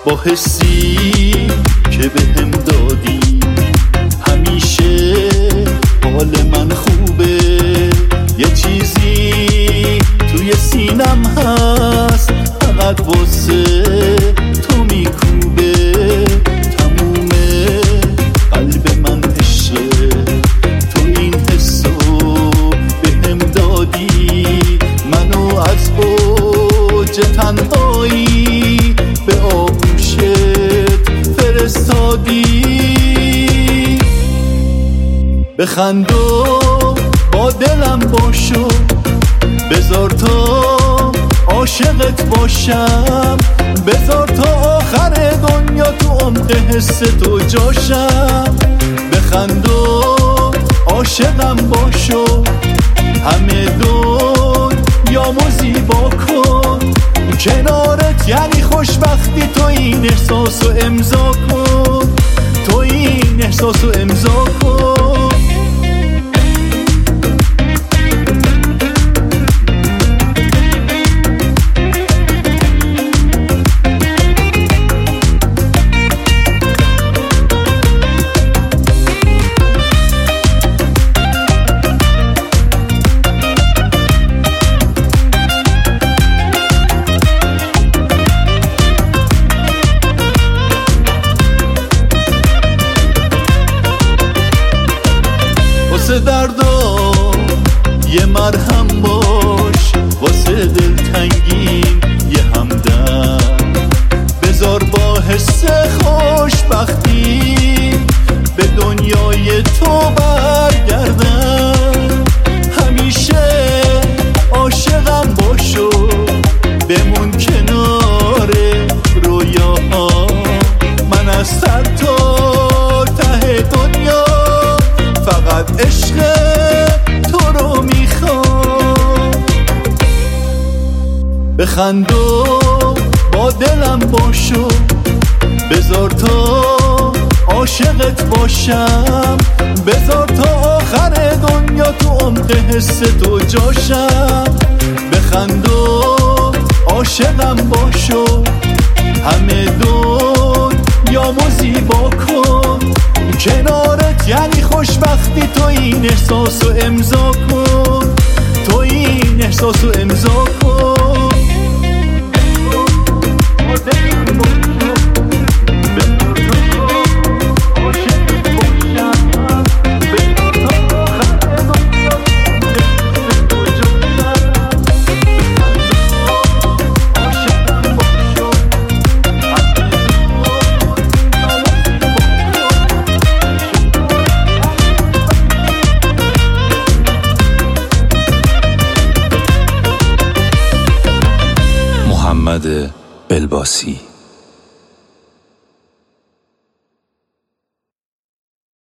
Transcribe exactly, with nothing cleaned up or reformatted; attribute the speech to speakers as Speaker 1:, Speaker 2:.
Speaker 1: با حسی که بهم دادی همیشه حال من خوبه. یه چیزی توی سینم هست فقط واسه تو میکوبه. تموم قلب من عشقه، تو این حسو بهم دادی. منو از اوج تنهایی به آغوشت فرستادی. بخند و با دلم باشو، بذار تا عاشقت باشم. بذار تا آخر دنیا تو عمق حس تو جاشم. بخند و عاشقم باشو، همه دنیامو زیبا کن. کنارت یعنی خوشبختی، تو این احساسو امضا کن. تو این احساسو امضا کن. واسه دردا یه مرهم باش، واسه دلتنگیم یه همدم. بذار با حس خوشبختی به دنیای تو برگردم. همیشه عاشقم باشو، بمون کنار رویاها. من از سر تا ته دنیا فقط عشق تو رو میخوام. بخند و با دلم باشو، بذار تا عاشقت باشم. بذار تا آخر دنیا تو عمق حس تو جاشم. بخند و عاشقم باشو، همه دنیامو زیبا کن. کنارت یعنی خوشبختی، تو این احساسو امضا کن. تو این احساسو امضا کن.
Speaker 2: محمد بلباسی.